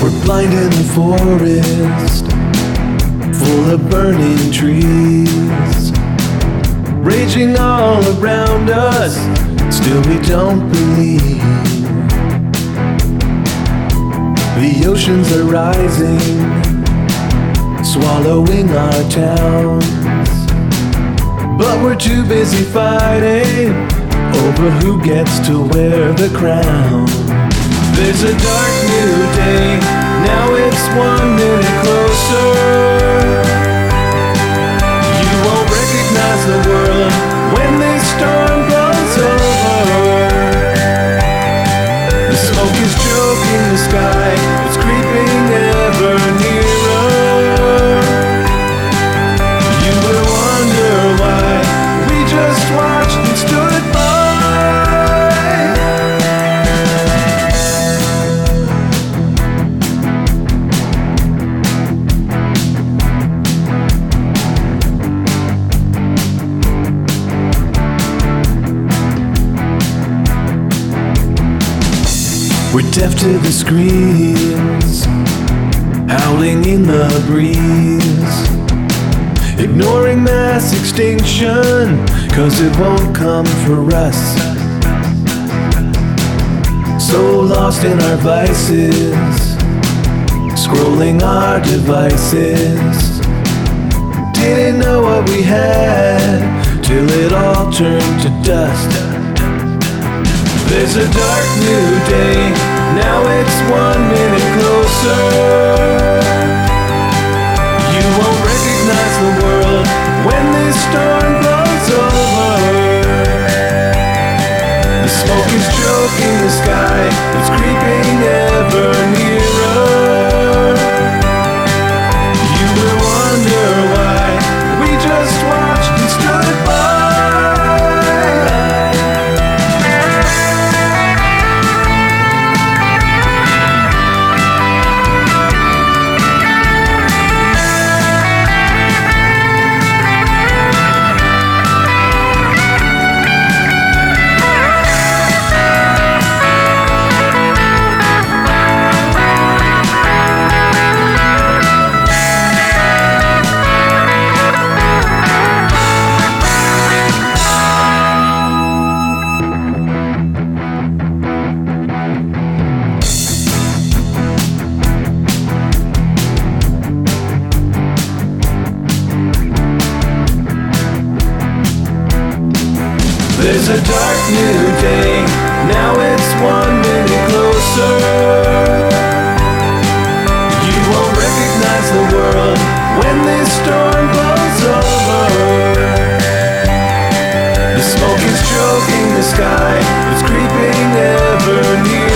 We're blind in the forest, full of burning trees, raging all around us, still we don't believe. The oceans are rising, swallowing our towns, but we're too busy fighting over who gets to wear the crown. There's a dark new day, now it's 1 minute closer. You won't recognize the world when this storm blows over. The smoke is choking the sky, it's creeping ever nearer. You would wonder why we just watched and stood by. We're deaf to the screams, howling in the breeze, ignoring mass extinction, 'cause it won't come for us. So lost in our vices, scrolling our devices, didn't know what we had, till it all turned to dust. There's a dark new day, now it's 1 minute closer. You won't recognize the world when this storm blows over. The smoke is choking the sky, it's creeping ever nearer. You will wonder why we just watched and stood by. There's a dark new day, now it's 1 minute closer. You won't recognize the world when this storm blows over. The smoke is choking the sky, it's creeping ever nearer.